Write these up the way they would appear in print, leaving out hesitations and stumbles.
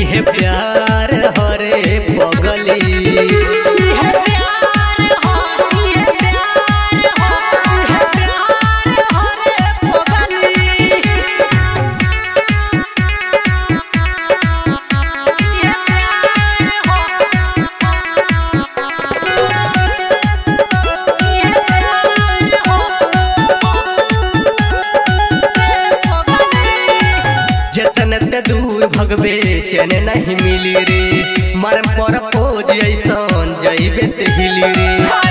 इहे प्यार हरे पगली जतन दूर भगवे चैन नहीं मिली रे मर पर पोज ऐसन जइबे ते हिली रे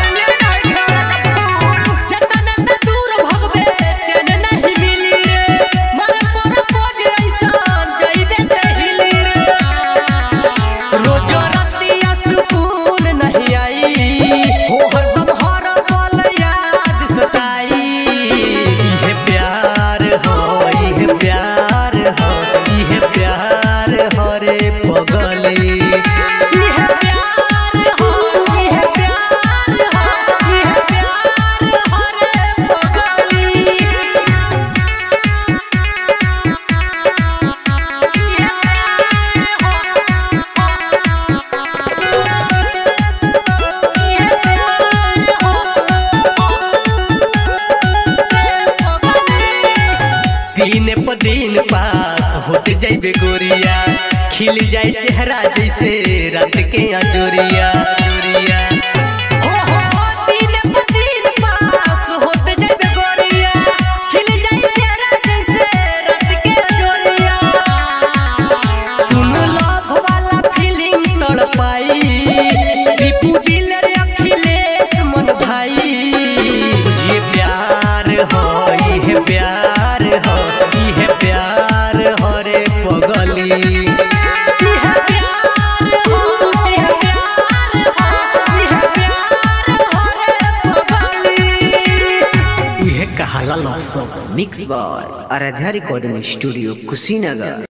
दिन प दिन पास होते जाइबे गोरिया खिल जाए चेहरा जैसे रात के अजोरिया दिन प दिन पास होते जाइबे गोरिया खिल जाए चेहरा जैसे रात के अजोरिया सुन लव वाला फीलिंग तड़पाई दीपू दिल रे अखिलेश मन भाई ये प्यार हो ये प्यार हो इहे प्यार हरे पगली इहे प्यार हो इहे प्यार हो इहे प्यार हरे पगली इहे कहाला love song mix by Aaradhya recording studio Kushinagar.